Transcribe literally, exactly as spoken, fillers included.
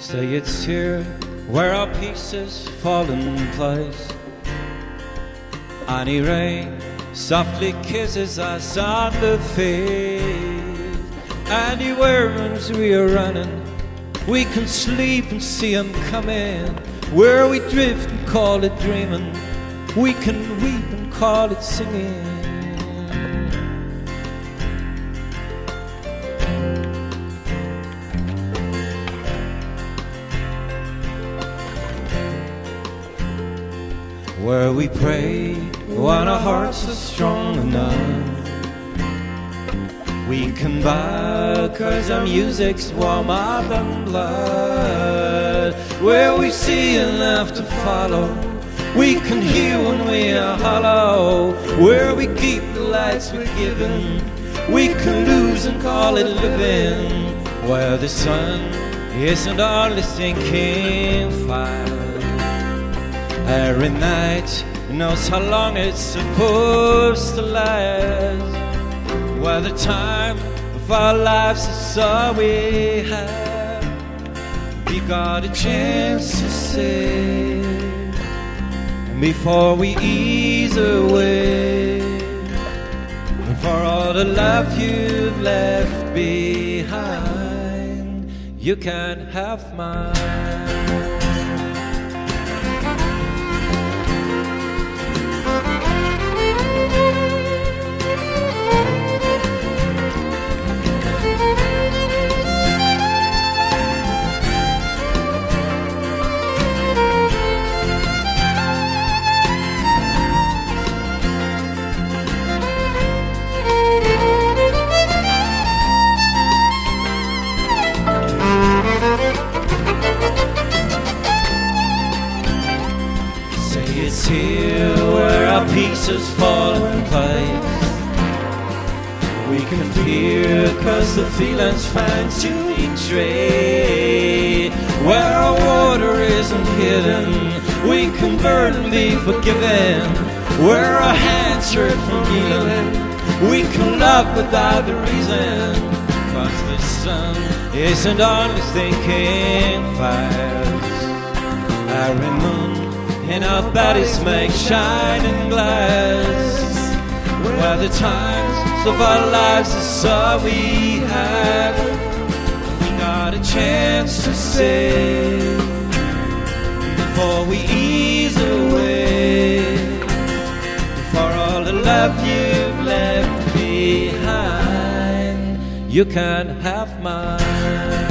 Say it's here where our pieces fall in place. Any rain softly kisses us on the face. Anywhere as we are running, we can sleep and see them coming. Where we drift and call it dreaming, we can weep and call it singing. Where we pray when our hearts are strong enough, we can bow cause our music's warmer than blood. Where we see enough to follow, we can hear when we are hollow. Where we keep the lights we're given, we can lose and call it living. Where the sun isn't only sinking fire, every night knows how long it's supposed to last. Where the time of our lives is all we have, we got a chance to say before we ease away. For all the love you've left behind, you can have mine. It's here where our pieces fall in place. We can fear cause the feelings find to betray. Where our water isn't hidden, we can burn and be forgiven. Where our hands hurt from healing, we can love without the reason. Cause the sun isn't only sinking fires, every moon and our bodies make shining glass. Where the times of our lives is all we have, we got a chance to say before we ease away. For all the love you've left behind, you can have mine.